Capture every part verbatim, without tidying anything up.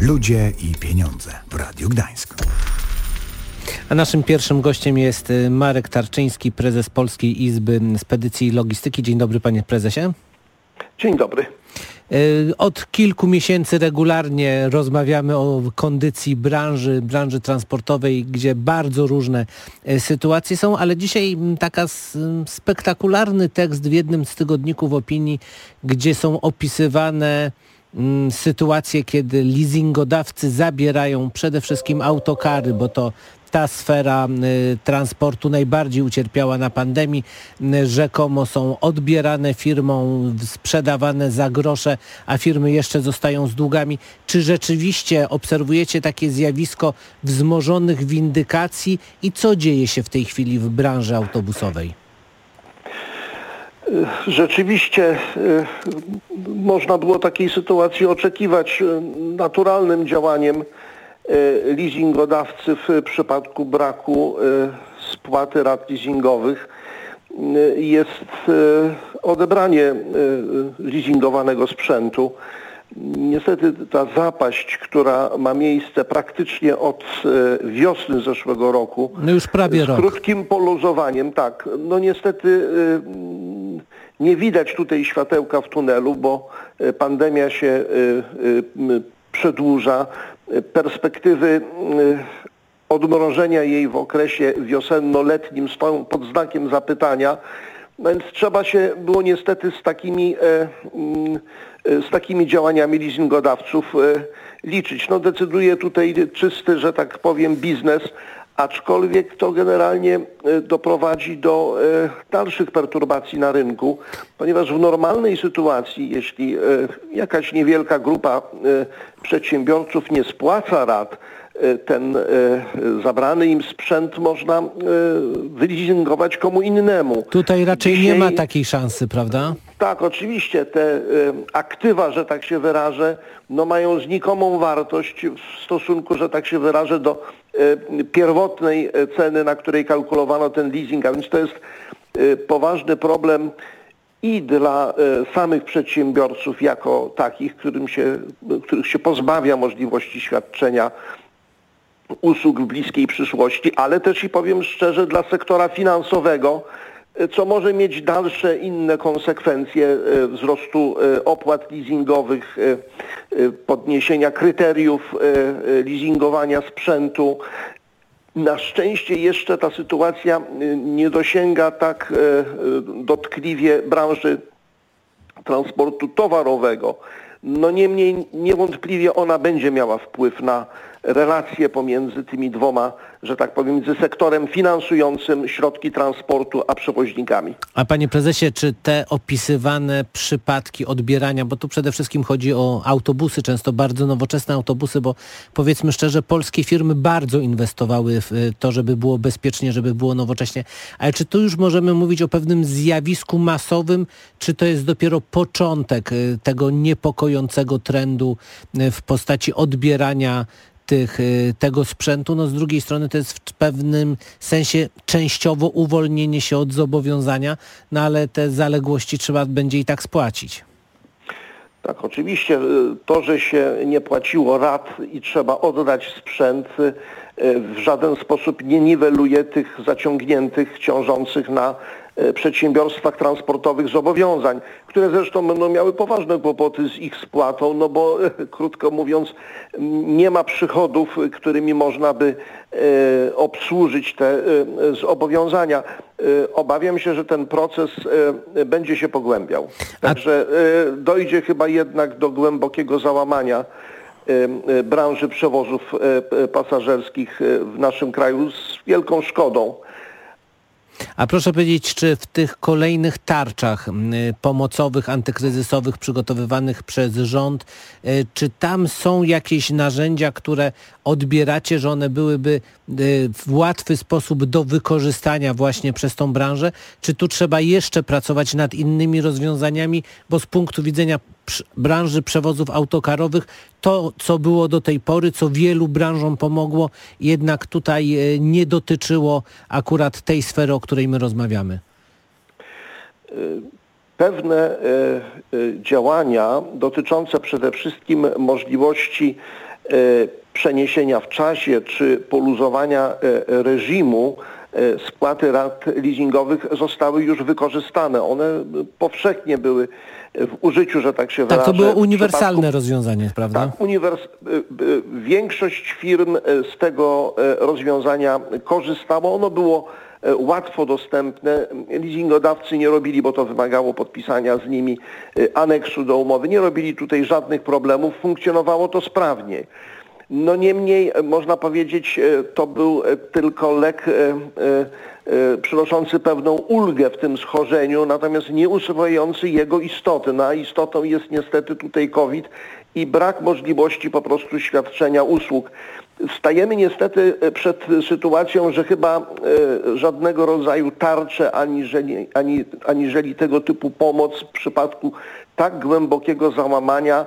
Ludzie i pieniądze w Radiu Gdańsk. A naszym pierwszym gościem jest Marek Tarczyński, prezes Polskiej Izby Spedycji i Logistyki. Dzień dobry, panie prezesie. Dzień dobry. Od kilku miesięcy regularnie rozmawiamy o kondycji branży, branży transportowej, gdzie bardzo różne sytuacje są, ale dzisiaj taka spektakularny tekst w jednym z tygodników opinii, gdzie są opisywane sytuacje, kiedy leasingodawcy zabierają przede wszystkim autokary, bo to ta sfera y, transportu najbardziej ucierpiała na pandemii. Y, rzekomo są odbierane firmom, sprzedawane za grosze, a firmy jeszcze zostają z długami. Czy rzeczywiście obserwujecie takie zjawisko wzmożonych windykacji i co dzieje się w tej chwili w branży autobusowej? Rzeczywiście y, można było takiej sytuacji oczekiwać. Naturalnym działaniem leasingodawcy w przypadku braku spłaty rat leasingowych jest odebranie leasingowanego sprzętu. Niestety ta zapaść, która ma miejsce praktycznie od wiosny zeszłego roku, no już prawie z rok. krótkim poluzowaniem, tak, no niestety nie widać tutaj światełka w tunelu, bo pandemia się przedłuża. Perspektywy odmrożenia jej w okresie wiosenno-letnim stoją pod znakiem zapytania, no więc trzeba się było niestety z takimi, z takimi działaniami leasingodawców liczyć. No decyduje tutaj czysty, że tak powiem, biznes, aczkolwiek to generalnie doprowadzi do dalszych perturbacji na rynku, ponieważ w normalnej sytuacji, jeśli jakaś niewielka grupa przedsiębiorców nie spłaca rat, ten zabrany im sprzęt można wyleasingować komu innemu. Tutaj raczej Dzisiaj... nie ma takiej szansy, prawda? Tak, oczywiście te aktywa, że tak się wyrażę, no mają znikomą wartość w stosunku, że tak się wyrażę, do pierwotnej ceny, na której kalkulowano ten leasing, a więc to jest poważny problem i dla samych przedsiębiorców jako takich, którym się, których się pozbawia możliwości świadczenia usług w bliskiej przyszłości, ale też i powiem szczerze dla sektora finansowego, co może mieć dalsze inne konsekwencje wzrostu opłat leasingowych, podniesienia kryteriów leasingowania sprzętu. Na szczęście jeszcze ta sytuacja nie dosięga tak dotkliwie branży transportu towarowego. No niemniej niewątpliwie ona będzie miała wpływ na relacje pomiędzy tymi dwoma, że tak powiem, między sektorem finansującym środki transportu a przewoźnikami. A panie prezesie, czy te opisywane przypadki odbierania, bo tu przede wszystkim chodzi o autobusy, często bardzo nowoczesne autobusy, bo powiedzmy szczerze, polskie firmy bardzo inwestowały w to, żeby było bezpiecznie, żeby było nowocześnie, ale czy tu już możemy mówić o pewnym zjawisku masowym, czy to jest dopiero początek tego niepokojącego trendu w postaci odbierania Tych, tego sprzętu? No z drugiej strony to jest w pewnym sensie częściowo uwolnienie się od zobowiązania, no ale te zaległości trzeba będzie i tak spłacić. Tak, oczywiście to, że się nie płaciło rat i trzeba oddać sprzęt, w żaden sposób nie niweluje tych zaciągniętych, ciążących na przedsiębiorstwach transportowych zobowiązań, które zresztą będą miały poważne kłopoty z ich spłatą, no bo krótko mówiąc nie ma przychodów, którymi można by e, obsłużyć te e, zobowiązania. E, obawiam się, że ten proces e, będzie się pogłębiał. Także e, dojdzie chyba jednak do głębokiego załamania e, branży przewozów e, pasażerskich w naszym kraju z wielką szkodą. A proszę powiedzieć, czy w tych kolejnych tarczach pomocowych, antykryzysowych przygotowywanych przez rząd, czy tam są jakieś narzędzia, które odbieracie, że one byłyby w łatwy sposób do wykorzystania właśnie przez tą branżę? Czy tu trzeba jeszcze pracować nad innymi rozwiązaniami, bo z punktu widzenia branży przewozów autokarowych to, co było do tej pory, co wielu branżom pomogło, jednak tutaj nie dotyczyło akurat tej sfery, o której my rozmawiamy? Pewne działania dotyczące przede wszystkim możliwości przeniesienia w czasie czy poluzowania reżimu spłaty rat leasingowych zostały już wykorzystane. One powszechnie były w użyciu, że tak się wyrażę. Tak, to było uniwersalne przypadku... rozwiązanie, prawda? Tak, uniwers... większość firm z tego rozwiązania korzystało. Ono było łatwo dostępne. Leasingodawcy nie robili, bo to wymagało podpisania z nimi aneksu do umowy. Nie robili tutaj żadnych problemów. Funkcjonowało to sprawnie. No niemniej, można powiedzieć, to był tylko lek przynoszący pewną ulgę w tym schorzeniu, natomiast nie usuwający jego istoty. No a istotą jest niestety tutaj COVID i brak możliwości po prostu świadczenia usług. Stajemy niestety przed sytuacją, że chyba żadnego rodzaju tarcze aniżeli, ani, aniżeli tego typu pomoc w przypadku tak głębokiego załamania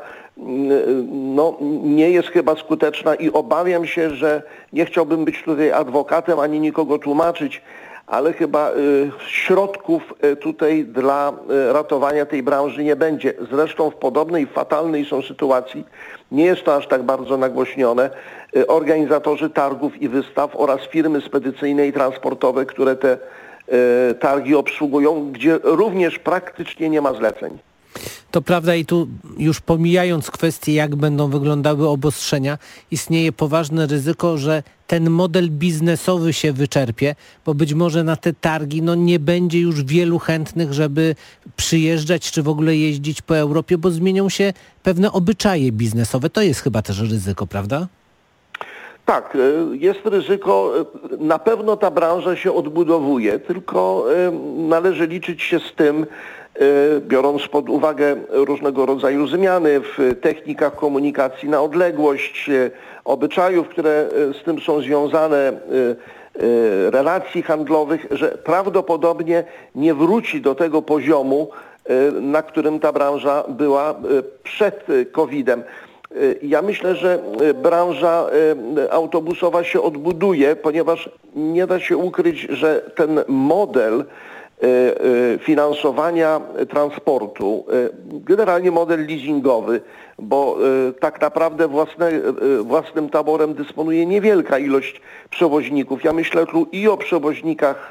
no, nie jest chyba skuteczna i obawiam się, że nie chciałbym być tutaj adwokatem ani nikogo tłumaczyć, ale chyba y, środków y, tutaj dla y, ratowania tej branży nie będzie. Zresztą w podobnej, fatalnej są sytuacji, nie jest to aż tak bardzo nagłośnione, y, organizatorzy targów i wystaw oraz firmy spedycyjne i transportowe, które te y, targi obsługują, gdzie również praktycznie nie ma zleceń. To prawda i tu już pomijając kwestię, jak będą wyglądały obostrzenia, istnieje poważne ryzyko, że ten model biznesowy się wyczerpie, bo być może na te targi no, nie będzie już wielu chętnych, żeby przyjeżdżać czy w ogóle jeździć po Europie, bo zmienią się pewne obyczaje biznesowe. To jest chyba też ryzyko, prawda? Tak, jest ryzyko. Na pewno ta branża się odbudowuje, tylko należy liczyć się z tym, biorąc pod uwagę różnego rodzaju zmiany w technikach komunikacji na odległość, obyczajów, które z tym są związane, relacji handlowych, że prawdopodobnie nie wróci do tego poziomu, na którym ta branża była przed kowidem. Ja myślę, że branża autobusowa się odbuduje, ponieważ nie da się ukryć, że ten model finansowania transportu, generalnie model leasingowy, bo tak naprawdę własne, własnym taborem dysponuje niewielka ilość przewoźników. Ja myślę tu i o przewoźnikach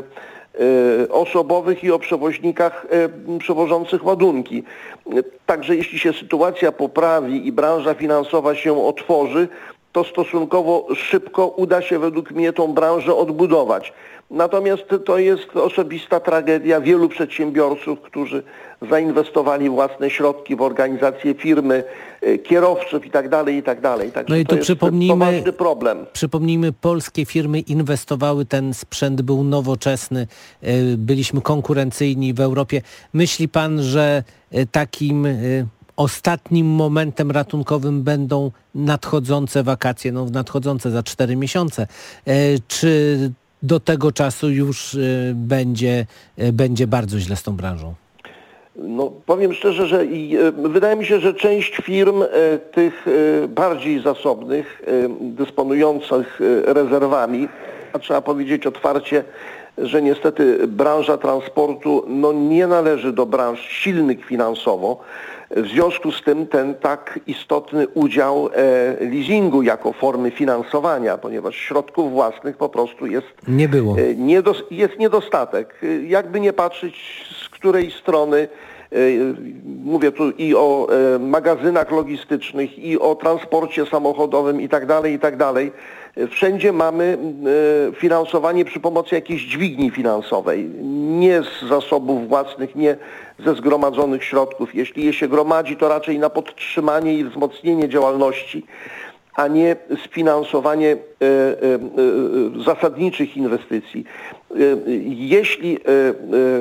osobowych i o przewoźnikach przewożących ładunki. Także jeśli się sytuacja poprawi i branża finansowa się otworzy, to stosunkowo szybko uda się według mnie tą branżę odbudować. Natomiast to jest osobista tragedia wielu przedsiębiorców, którzy zainwestowali własne środki w organizację firmy, kierowców i tak dalej, i tak dalej. Także no i tu to przypomnijmy, jest poważny problem. Przypomnijmy, polskie firmy inwestowały, ten sprzęt był nowoczesny, byliśmy konkurencyjni w Europie. Myśli pan, że takim ostatnim momentem ratunkowym będą nadchodzące wakacje, no nadchodzące za cztery miesiące? Czy do tego czasu już będzie, będzie bardzo źle z tą branżą? No, powiem szczerze, że i, wydaje mi się, że część firm tych bardziej zasobnych, dysponujących rezerwami, a trzeba powiedzieć otwarcie, że niestety branża transportu no, nie należy do branż silnych finansowo. W związku z tym ten tak istotny udział e, leasingu jako formy finansowania, ponieważ środków własnych po prostu jest, nie było. E, niedos, jest niedostatek. E, jakby nie patrzeć, z której strony, e, mówię tu i o e, magazynach logistycznych, i o transporcie samochodowym i tak dalej, i tak dalej. Wszędzie mamy e, finansowanie przy pomocy jakiejś dźwigni finansowej, nie z zasobów własnych, nie ze zgromadzonych środków. Jeśli je się gromadzi, to raczej na podtrzymanie i wzmocnienie działalności, a nie sfinansowanie e, e, e, zasadniczych inwestycji. E, jeśli e, e,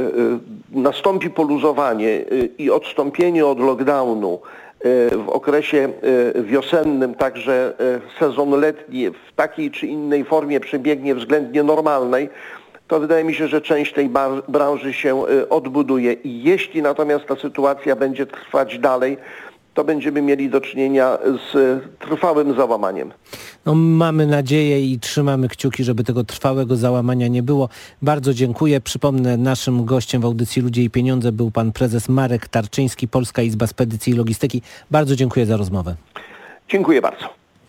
nastąpi poluzowanie e, i odstąpienie od lockdownu w okresie wiosennym, także sezon letni w takiej czy innej formie przebiegnie względnie normalnej, to wydaje mi się, że część tej branży się odbuduje. I jeśli natomiast ta sytuacja będzie trwać dalej, to będziemy mieli do czynienia z trwałym załamaniem. No, mamy nadzieję i trzymamy kciuki, żeby tego trwałego załamania nie było. Bardzo dziękuję. Przypomnę, naszym gościem w audycji Ludzie i Pieniądze był pan prezes Marek Tarczyński, Polska Izba Spedycji i Logistyki. Bardzo dziękuję za rozmowę. Dziękuję bardzo.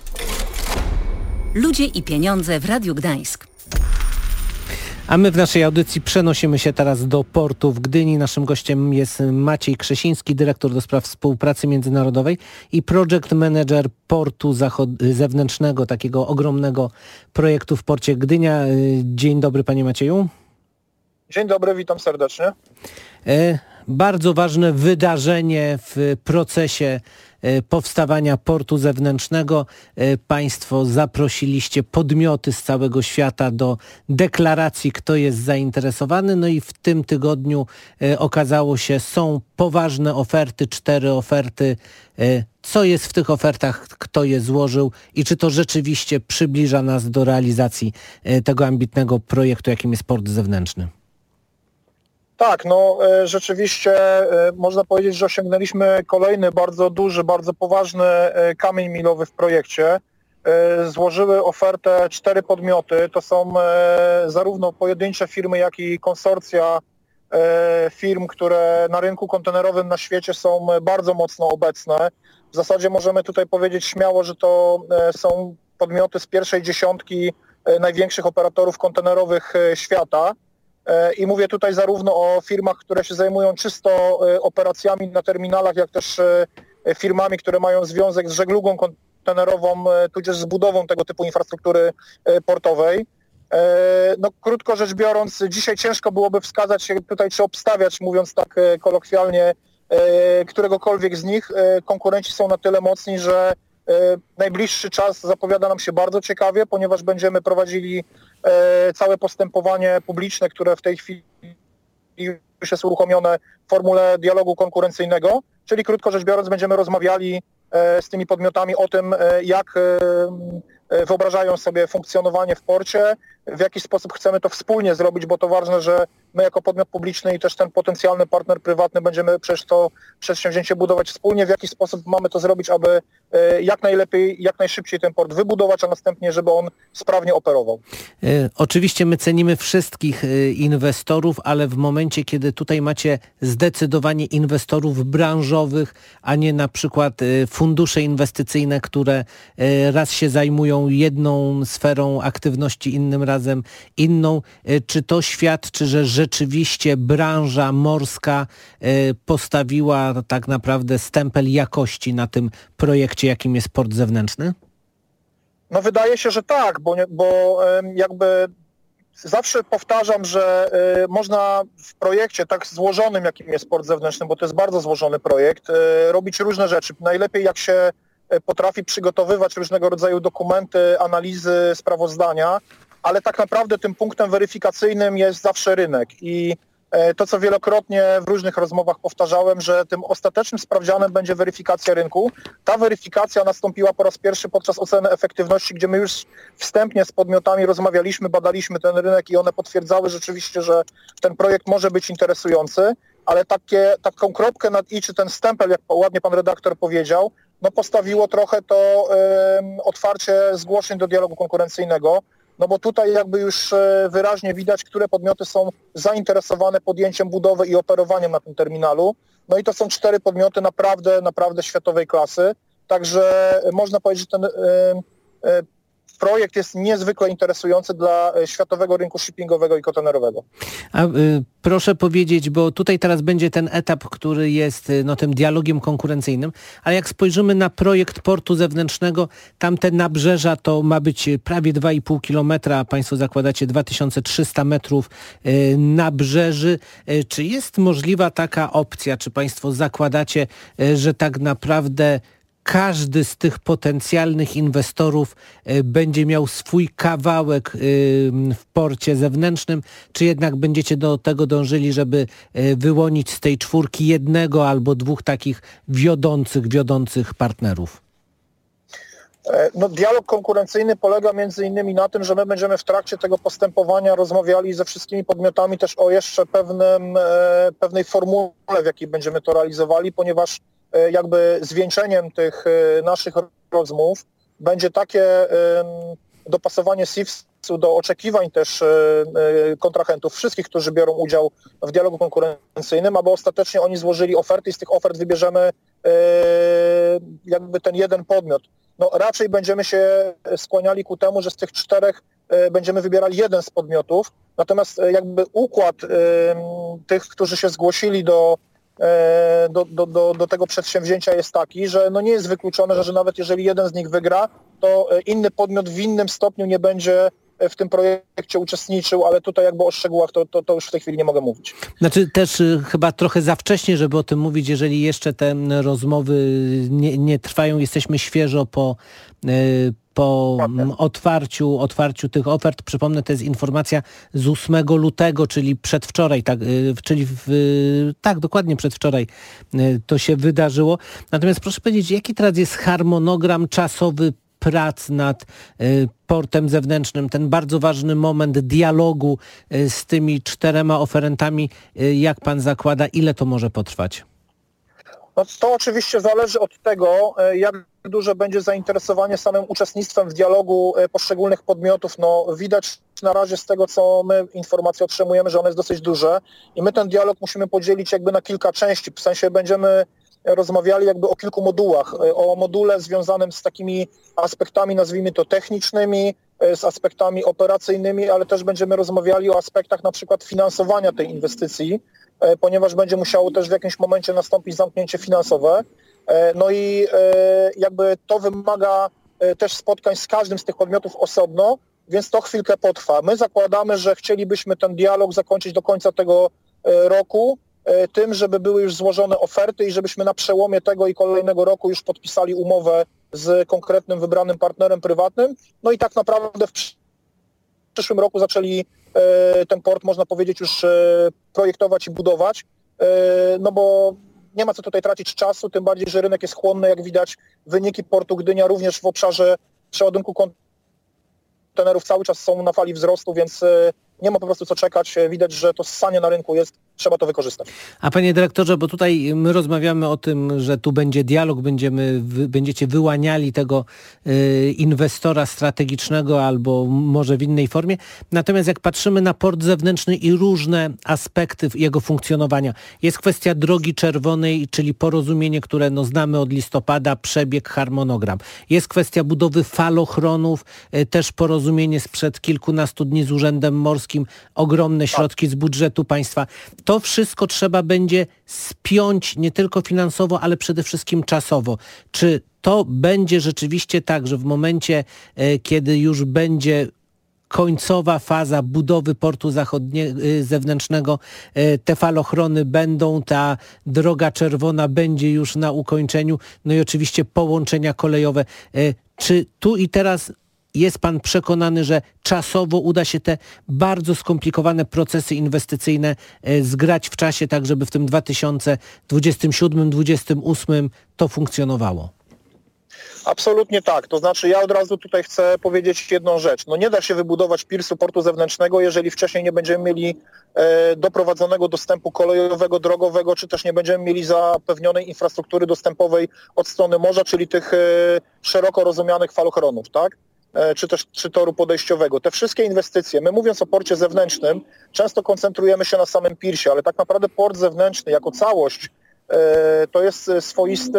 Ludzie i pieniądze w Radiu Gdańsk. A my w naszej audycji przenosimy się teraz do portu w Gdyni. Naszym gościem jest Maciej Krzesiński, dyrektor do spraw współpracy międzynarodowej i project manager portu zachod- zewnętrznego, takiego ogromnego projektu w porcie Gdynia. Dzień dobry, panie Macieju. Dzień dobry, witam serdecznie. E, bardzo ważne wydarzenie w procesie powstawania portu zewnętrznego. Państwo zaprosiliście podmioty z całego świata do deklaracji, kto jest zainteresowany. No i w tym tygodniu okazało się, są poważne oferty, cztery oferty. Co jest w tych ofertach, kto je złożył i czy to rzeczywiście przybliża nas do realizacji tego ambitnego projektu, jakim jest port zewnętrzny? Tak, no rzeczywiście można powiedzieć, że osiągnęliśmy kolejny bardzo duży, bardzo poważny kamień milowy w projekcie. Złożyły ofertę cztery podmioty, to są zarówno pojedyncze firmy, jak i konsorcja firm, które na rynku kontenerowym na świecie są bardzo mocno obecne. W zasadzie możemy tutaj powiedzieć śmiało, że to są podmioty z pierwszej dziesiątki największych operatorów kontenerowych świata. I mówię tutaj zarówno o firmach, które się zajmują czysto operacjami na terminalach, jak też firmami, które mają związek z żeglugą kontenerową, tudzież z budową tego typu infrastruktury portowej. No, krótko rzecz biorąc, dzisiaj ciężko byłoby wskazać się tutaj, czy obstawiać, mówiąc tak kolokwialnie, któregokolwiek z nich. Konkurenci są na tyle mocni, że najbliższy czas zapowiada nam się bardzo ciekawie, ponieważ będziemy prowadzili całe postępowanie publiczne, które w tej chwili już jest uruchomione w formule dialogu konkurencyjnego, czyli krótko rzecz biorąc będziemy rozmawiali z tymi podmiotami o tym, jak wyobrażają sobie funkcjonowanie w porcie, w jaki sposób chcemy to wspólnie zrobić, bo to ważne, że my jako podmiot publiczny i też ten potencjalny partner prywatny będziemy przecież to przedsięwzięcie budować wspólnie, w jaki sposób mamy to zrobić, aby jak najlepiej, jak najszybciej ten port wybudować, a następnie, żeby on sprawnie operował. E, oczywiście my cenimy wszystkich e, inwestorów, ale w momencie, kiedy tutaj macie zdecydowanie inwestorów branżowych, a nie na przykład e, fundusze inwestycyjne, które e, raz się zajmują jedną sferą aktywności, innym razem inną, e, czy to świadczy, że rzeczywiście branża morska e, postawiła tak naprawdę stempel jakości na tym projekcie, jakim jest port zewnętrzny? No wydaje się, że tak, bo, bo jakby zawsze powtarzam, że można w projekcie tak złożonym, jakim jest port zewnętrzny, bo to jest bardzo złożony projekt, robić różne rzeczy. Najlepiej jak się potrafi przygotowywać różnego rodzaju dokumenty, analizy, sprawozdania, ale tak naprawdę tym punktem weryfikacyjnym jest zawsze rynek i to, co wielokrotnie w różnych rozmowach powtarzałem, że tym ostatecznym sprawdzianem będzie weryfikacja rynku. Ta weryfikacja nastąpiła po raz pierwszy podczas oceny efektywności, gdzie my już wstępnie z podmiotami rozmawialiśmy, badaliśmy ten rynek i one potwierdzały rzeczywiście, że ten projekt może być interesujący, ale takie, taką kropkę nad i, czy ten stempel, jak ładnie pan redaktor powiedział, no postawiło trochę to y, otwarcie zgłoszeń do dialogu konkurencyjnego. No bo tutaj jakby już wyraźnie widać, które podmioty są zainteresowane podjęciem budowy i operowaniem na tym terminalu. No i to są cztery podmioty naprawdę, naprawdę światowej klasy. Także można powiedzieć, że ten y, y, projekt jest niezwykle interesujący dla światowego rynku shippingowego i kontenerowego. A y, proszę powiedzieć, bo tutaj teraz będzie ten etap, który jest no, tym dialogiem konkurencyjnym, ale jak spojrzymy na projekt portu zewnętrznego, tamte nabrzeża to ma być prawie dwa i pół kilometra, a państwo zakładacie dwa tysiące trzysta metrów y, nabrzeży. Y, czy jest możliwa taka opcja, czy państwo zakładacie, y, że tak naprawdę każdy z tych potencjalnych inwestorów będzie miał swój kawałek w porcie zewnętrznym, czy jednak będziecie do tego dążyli, żeby wyłonić z tej czwórki jednego albo dwóch takich wiodących, wiodących partnerów? No, dialog konkurencyjny polega między innymi na tym, że my będziemy w trakcie tego postępowania rozmawiali ze wszystkimi podmiotami też o jeszcze pewnym, pewnej formule, w jakiej będziemy to realizowali, ponieważ jakby zwieńczeniem tych naszych rozmów będzie takie dopasowanie C I F do oczekiwań też kontrahentów, wszystkich, którzy biorą udział w dialogu konkurencyjnym, aby ostatecznie oni złożyli oferty i z tych ofert wybierzemy jakby ten jeden podmiot. No raczej będziemy się skłaniali ku temu, że z tych czterech będziemy wybierali jeden z podmiotów, natomiast jakby układ tych, którzy się zgłosili do Do, do, do, do tego przedsięwzięcia jest taki, że no nie jest wykluczone, że, że nawet jeżeli jeden z nich wygra, to inny podmiot w innym stopniu nie będzie w tym projekcie uczestniczył, ale tutaj jakby o szczegółach to, to, to już w tej chwili nie mogę mówić. Znaczy też y, chyba trochę za wcześnie, żeby o tym mówić, jeżeli jeszcze te rozmowy nie, nie trwają, jesteśmy świeżo po y, po otwarciu, otwarciu tych ofert. Przypomnę, to jest informacja z ósmego lutego, czyli przedwczoraj, tak, czyli w, tak, dokładnie przedwczoraj to się wydarzyło. Natomiast proszę powiedzieć, jaki teraz jest harmonogram czasowy prac nad portem zewnętrznym, ten bardzo ważny moment dialogu z tymi czterema oferentami, jak pan zakłada, ile to może potrwać? No to oczywiście zależy od tego, jak duże będzie zainteresowanie samym uczestnictwem w dialogu poszczególnych podmiotów. No widać na razie z tego, co my informacje otrzymujemy, że ono jest dosyć duże i my ten dialog musimy podzielić jakby na kilka części. W sensie będziemy rozmawiali jakby o kilku modułach. O module związanym z takimi aspektami, nazwijmy to technicznymi, z aspektami operacyjnymi, ale też będziemy rozmawiali o aspektach na przykład finansowania tej inwestycji, ponieważ będzie musiało też w jakimś momencie nastąpić zamknięcie finansowe. No i jakby to wymaga też spotkań z każdym z tych podmiotów osobno, więc to chwilkę potrwa. My zakładamy, że chcielibyśmy ten dialog zakończyć do końca tego roku, tym, żeby były już złożone oferty i żebyśmy na przełomie tego i kolejnego roku już podpisali umowę z konkretnym wybranym partnerem prywatnym. No i tak naprawdę w przyszłym roku zaczęli ten port, można powiedzieć, już projektować i budować, no bo nie ma co tutaj tracić czasu, tym bardziej, że rynek jest chłonny, jak widać wyniki portu Gdynia również w obszarze przeładunku kontenerów cały czas są na fali wzrostu, więc nie ma po prostu co czekać, widać, że to ssanie na rynku jest, trzeba to wykorzystać. A panie dyrektorze, bo tutaj my rozmawiamy o tym, że tu będzie dialog, będziemy, wy, będziecie wyłaniali tego y, inwestora strategicznego albo może w innej formie. Natomiast jak patrzymy na port zewnętrzny i różne aspekty jego funkcjonowania, jest kwestia drogi czerwonej, czyli porozumienie, które no, znamy od listopada, przebieg, harmonogram. Jest kwestia budowy falochronów, y, też porozumienie sprzed kilkunastu dni z Urzędem Morskim, ogromne środki z budżetu państwa. To wszystko trzeba będzie spiąć nie tylko finansowo, ale przede wszystkim czasowo. Czy to będzie rzeczywiście tak, że w momencie, kiedy już będzie końcowa faza budowy portu zachodniego, zewnętrznego, te falochrony będą, ta droga czerwona będzie już na ukończeniu, no i oczywiście połączenia kolejowe. Czy tu i teraz jest pan przekonany, że czasowo uda się te bardzo skomplikowane procesy inwestycyjne zgrać w czasie, tak żeby w tym dwa tysiące dwudziestym siódmym dwudziestym ósmym to funkcjonowało? Absolutnie tak. To znaczy ja od razu tutaj chcę powiedzieć jedną rzecz. No nie da się wybudować pirsu portu zewnętrznego, jeżeli wcześniej nie będziemy mieli e, doprowadzonego dostępu kolejowego, drogowego, czy też nie będziemy mieli zapewnionej infrastruktury dostępowej od strony morza, czyli tych e, szeroko rozumianych falochronów, tak? Czy też czy toru podejściowego. Te wszystkie inwestycje, my mówiąc o porcie zewnętrznym, często koncentrujemy się na samym pirsie, ale tak naprawdę port zewnętrzny jako całość e, to jest swoisty,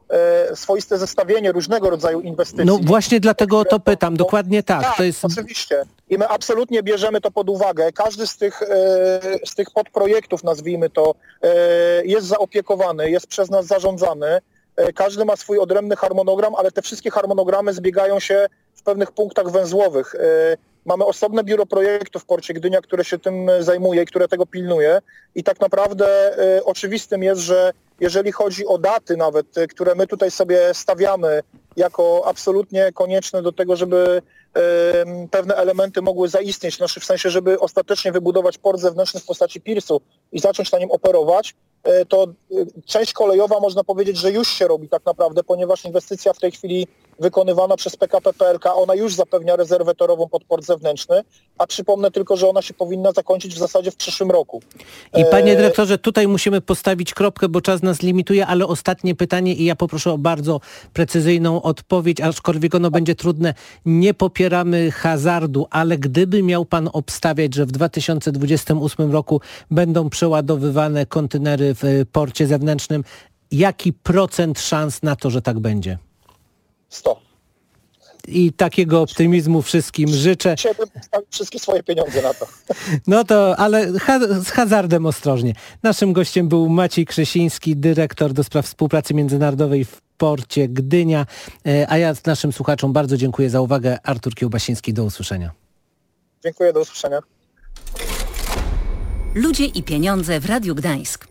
e, swoiste zestawienie różnego rodzaju inwestycji. No właśnie dlatego o to pytam, dokładnie tak. Tak, to jest... oczywiście. I my absolutnie bierzemy to pod uwagę. Każdy z tych, e, z tych podprojektów, nazwijmy to, e, jest zaopiekowany, jest przez nas zarządzany. E, każdy ma swój odrębny harmonogram, ale te wszystkie harmonogramy zbiegają się w pewnych punktach węzłowych. Mamy osobne biuro projektów w porcie Gdynia, które się tym zajmuje i które tego pilnuje i tak naprawdę oczywistym jest, że jeżeli chodzi o daty nawet, które my tutaj sobie stawiamy jako absolutnie konieczne do tego, żeby pewne elementy mogły zaistnieć, znaczy w sensie, żeby ostatecznie wybudować port zewnętrzny w postaci pirsu, i zacząć na nim operować, to część kolejowa można powiedzieć, że już się robi tak naprawdę, ponieważ inwestycja w tej chwili wykonywana przez P K P P L K, ona już zapewnia rezerwę torową pod port zewnętrzny, a przypomnę tylko, że ona się powinna zakończyć w zasadzie w przyszłym roku. I panie dyrektorze, tutaj musimy postawić kropkę, bo czas nas limituje, ale ostatnie pytanie i ja poproszę o bardzo precyzyjną odpowiedź, aczkolwiek ono będzie trudne. Nie popieramy hazardu, ale gdyby miał pan obstawiać, że w dwa tysiące dwudziestym ósmym roku będą przeładowywane kontenery w porcie zewnętrznym, jaki procent szans na to, że tak będzie? sto. I takiego optymizmu wszystkim życzę. Chciałbym postawić wszystkie swoje pieniądze na to. No to, ale ha z hazardem ostrożnie. Naszym gościem był Maciej Krzesiński, dyrektor do spraw współpracy międzynarodowej w porcie Gdynia. A ja naszym słuchaczom bardzo dziękuję za uwagę. Artur Kiełbasiński, do usłyszenia. Dziękuję, do usłyszenia. Ludzie i pieniądze w Radiu Gdańsk.